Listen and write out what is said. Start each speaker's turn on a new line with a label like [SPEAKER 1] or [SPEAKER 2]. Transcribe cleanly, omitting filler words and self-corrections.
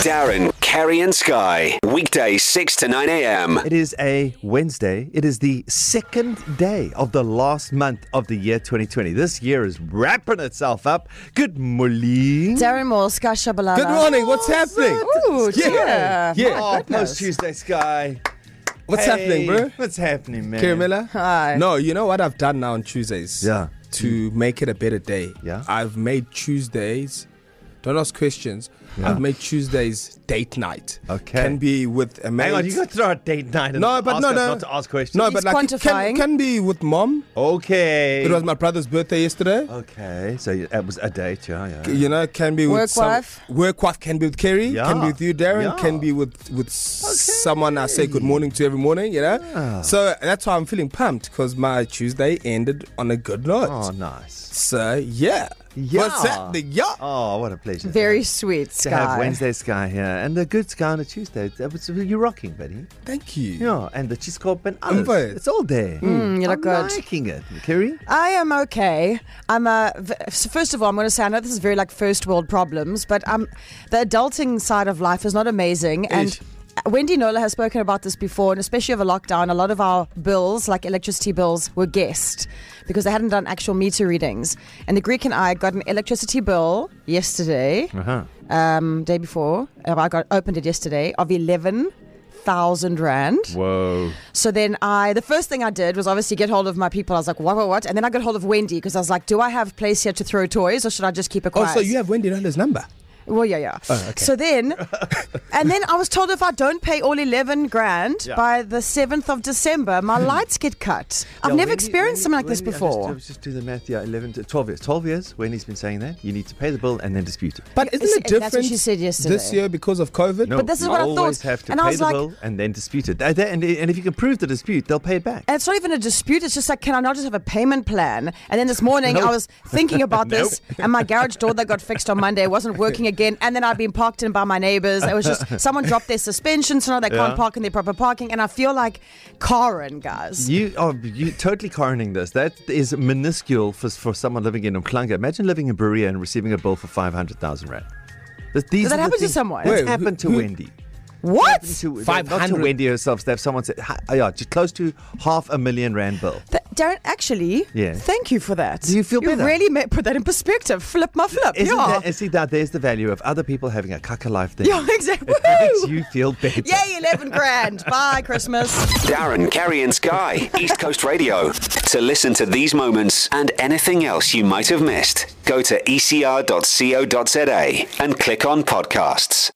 [SPEAKER 1] Darren, Kerry and Sky. Weekdays 6 to 9 a.m.
[SPEAKER 2] It is a Wednesday. It is the second day of the last month of the year 2020. This year is wrapping itself up. Good morning.
[SPEAKER 3] Darren Moore, Sky Shabalala.
[SPEAKER 4] Good morning. What's happening?
[SPEAKER 3] Ooh,
[SPEAKER 4] Yeah.
[SPEAKER 2] Oh, post-Tuesday, Sky.
[SPEAKER 4] What's happening, bro?
[SPEAKER 2] What's happening, man?
[SPEAKER 4] Kiramela?
[SPEAKER 3] Hi.
[SPEAKER 4] No, you know what I've done now on Tuesdays?
[SPEAKER 2] Yeah.
[SPEAKER 4] To make it a better day.
[SPEAKER 2] Yeah.
[SPEAKER 4] I've made Tuesdays, don't ask questions, I've made Tuesdays date night.
[SPEAKER 2] Okay.
[SPEAKER 4] Can be with a mate.
[SPEAKER 2] Hang on, you got to throw a date night and
[SPEAKER 4] No, but
[SPEAKER 2] ask
[SPEAKER 4] no,
[SPEAKER 2] us
[SPEAKER 4] no.
[SPEAKER 2] not to ask questions.
[SPEAKER 4] No,
[SPEAKER 3] He's
[SPEAKER 4] but like
[SPEAKER 3] quantifying.
[SPEAKER 4] can be with mom.
[SPEAKER 2] Okay.
[SPEAKER 4] It was my brother's birthday yesterday.
[SPEAKER 2] Okay, so it was a date, yeah.
[SPEAKER 4] You know, can be with
[SPEAKER 3] Work wife.
[SPEAKER 4] Work wife can be with Kerry.
[SPEAKER 2] Yeah.
[SPEAKER 4] Can be with you, Darren.
[SPEAKER 2] Yeah.
[SPEAKER 4] Can be with someone I say good morning to every morning. You know.
[SPEAKER 2] Yeah.
[SPEAKER 4] So that's why I'm feeling pumped because my Tuesday ended on a good note.
[SPEAKER 2] Oh, nice.
[SPEAKER 4] So yeah. What's happening? Yeah.
[SPEAKER 2] Oh, what a pleasure.
[SPEAKER 3] Very sweet,
[SPEAKER 2] to have
[SPEAKER 3] Sky.
[SPEAKER 2] Wednesday Sky here and a good Sky on a Tuesday. You're rocking, buddy.
[SPEAKER 4] Thank you.
[SPEAKER 2] Yeah, and the cheese corp and
[SPEAKER 4] I'm
[SPEAKER 2] others.
[SPEAKER 4] fine.
[SPEAKER 2] It's all there.
[SPEAKER 3] You look
[SPEAKER 2] I'm
[SPEAKER 3] good.
[SPEAKER 2] liking it. Kerry?
[SPEAKER 3] I am okay. So first of all, I'm going to say, I know this is very like first world problems, but the adulting side of life is not amazing. And Wendy Nola has spoken about this before, and especially over lockdown, a lot of our bills, like electricity bills, were guessed because they hadn't done actual meter readings. And the Greek and I got an electricity bill yesterday, day before. I opened it yesterday of 11,000 rand.
[SPEAKER 2] Whoa.
[SPEAKER 3] So then the first thing I did was obviously get hold of my people. I was like, what? And then I got hold of Wendy because I was like, do I have place here to throw toys or should I just keep it quiet?
[SPEAKER 4] Oh, so you have Wendy Nola's number?
[SPEAKER 3] Well, yeah.
[SPEAKER 4] Oh, okay.
[SPEAKER 3] So then, and then I was told if I don't pay all 11 grand
[SPEAKER 2] Yeah.
[SPEAKER 3] by the 7th of December, my lights get cut. I've never experienced something like this before.
[SPEAKER 2] Just do the math. Yeah, 11 to 12 years. 12 years when he's been saying that. You need to pay the bill and then dispute it.
[SPEAKER 4] But isn't it
[SPEAKER 3] That's
[SPEAKER 4] different
[SPEAKER 3] what she said yesterday.
[SPEAKER 4] this year because of COVID?
[SPEAKER 2] No,
[SPEAKER 3] But this is
[SPEAKER 2] you
[SPEAKER 3] what I
[SPEAKER 2] always
[SPEAKER 3] thought.
[SPEAKER 2] have to
[SPEAKER 3] And I
[SPEAKER 2] pay
[SPEAKER 3] was
[SPEAKER 2] the
[SPEAKER 3] like-
[SPEAKER 2] bill and then dispute it. And if you can prove the dispute, they'll pay it back.
[SPEAKER 3] And it's not even a dispute. It's just like, can I not just have a payment plan? And then this morning
[SPEAKER 2] Nope.
[SPEAKER 3] I was thinking about
[SPEAKER 2] Nope.
[SPEAKER 3] this, and my garage door that got fixed on Monday wasn't working again. And then I'd been parked in by my neighbors. It was just someone dropped their suspension, so now they can't
[SPEAKER 2] Yeah.
[SPEAKER 3] park in their proper parking. And I feel like Karen, guys.
[SPEAKER 2] You are totally coroning this. That is minuscule for someone living in Umhlanga. Imagine living in Berea and receiving a bill for 500,000 rand. These
[SPEAKER 3] Did that
[SPEAKER 2] are the
[SPEAKER 3] happen to
[SPEAKER 2] things-
[SPEAKER 3] someone?
[SPEAKER 2] That's
[SPEAKER 4] Wait,
[SPEAKER 2] happened to
[SPEAKER 4] who-
[SPEAKER 2] Wendy.
[SPEAKER 3] What?
[SPEAKER 2] Not to
[SPEAKER 4] 500
[SPEAKER 2] Wendy herself. That someone said, just close to 500,000 rand bill.
[SPEAKER 3] Darren, actually,
[SPEAKER 2] Yeah.
[SPEAKER 3] thank you for that.
[SPEAKER 2] Do you feel better?
[SPEAKER 3] You really put that in perspective. Flip my flip.
[SPEAKER 2] Isn't
[SPEAKER 3] Yeah.
[SPEAKER 2] there's the value of other people having a kaka life thing.
[SPEAKER 3] Yeah, exactly.
[SPEAKER 2] It makes you feel better.
[SPEAKER 3] Yay, 11 grand. Bye, Christmas.
[SPEAKER 1] Darren, Kerry and Sky. East Coast Radio. To listen to these moments and anything else you might have missed, go to ecr.co.za and click on podcasts.